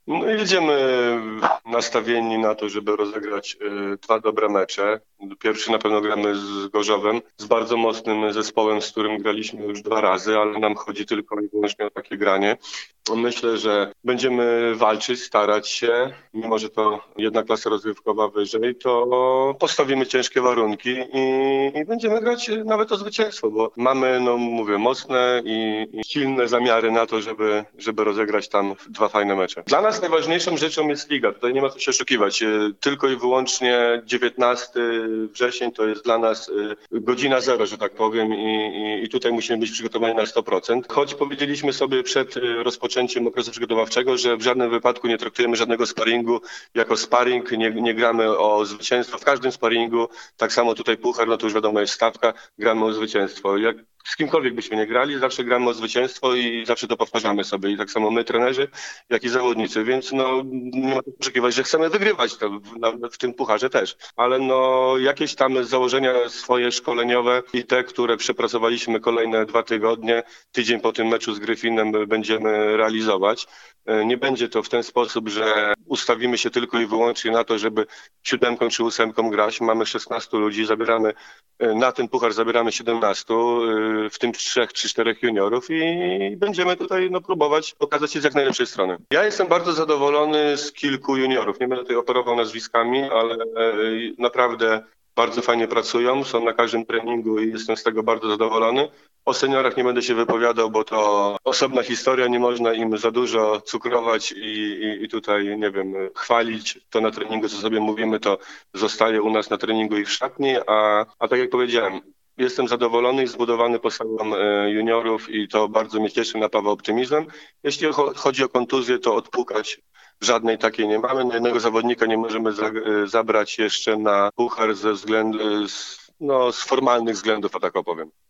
No jedziemy nastawieni na to, żeby rozegrać dwa dobre mecze. Pierwszy na pewno gramy z Gorzowem, z bardzo mocnym zespołem, z którym graliśmy już dwa razy, ale nam chodzi tylko i wyłącznie o takie granie. Myślę, że będziemy walczyć, starać się, mimo że to jedna klasa rozgrywkowa wyżej, to postawimy ciężkie warunki i będziemy grać nawet o zwycięstwo, bo mamy, no mówię, mocne i silne zamiary na to, żeby rozegrać tam dwa fajne mecze. Dla nas najważniejszą rzeczą jest liga, tutaj nie ma co się oszukiwać. Tylko i wyłącznie 19 wrzesień to jest dla nas godzina zero, że tak powiem i tutaj musimy być przygotowani na 100%. Choć powiedzieliśmy sobie przed rozpoczęciem okresu przygotowawczego, że w żadnym wypadku nie traktujemy żadnego sparingu jako sparing, nie gramy o zwycięstwo w każdym sparingu. Tak samo tutaj puchar, no to już wiadomo jest stawka, gramy o zwycięstwo. Jak z kimkolwiek byśmy nie grali, zawsze gramy o zwycięstwo i zawsze to powtarzamy sobie. I tak samo my, trenerzy, jak i zawodnicy. Więc no, nie ma co oczekiwać, że chcemy wygrywać to w tym pucharze też. Ale no, jakieś tam założenia swoje szkoleniowe i te, które przepracowaliśmy kolejne 2 tygodnie, tydzień po tym meczu z Gryfinem będziemy realizować. Nie będzie to w ten sposób, że ustawimy się tylko i wyłącznie na to, żeby 7 czy 8 grać. Mamy 16 ludzi, na ten puchar zabieramy 17, w tym 3 czy 4 juniorów i będziemy tutaj próbować pokazać się z jak najlepszej strony. Ja jestem bardzo zadowolony z kilku juniorów. Nie będę tutaj operował nazwiskami, ale naprawdę bardzo fajnie pracują, są na każdym treningu i jestem z tego bardzo zadowolony. O seniorach nie będę się wypowiadał, bo to osobna historia, nie można im za dużo cukrować i tutaj, nie wiem, chwalić to na treningu, co sobie mówimy, to zostaje u nas na treningu i w szatni, a tak jak powiedziałem, jestem zadowolony i zbudowany postawą juniorów i to bardzo mnie cieszy, napawa optymizmem. Jeśli chodzi o kontuzję, to odpukać żadnej takiej nie mamy. No, jednego zawodnika nie możemy zabrać jeszcze na puchar z formalnych względów, a tak opowiem.